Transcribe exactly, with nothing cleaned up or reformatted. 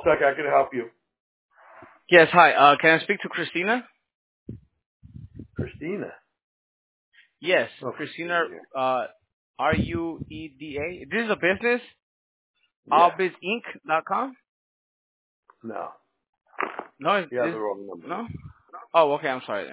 Tech. I can help you. Yes, hi. Uh, can I speak to Christina? Christina. Yes, Oh, Christina. Christina here. Uh, R U E D A. This is a business. Yeah. all biz inc dot com. No. No, You have this the wrong number. no. Oh, okay. I'm sorry.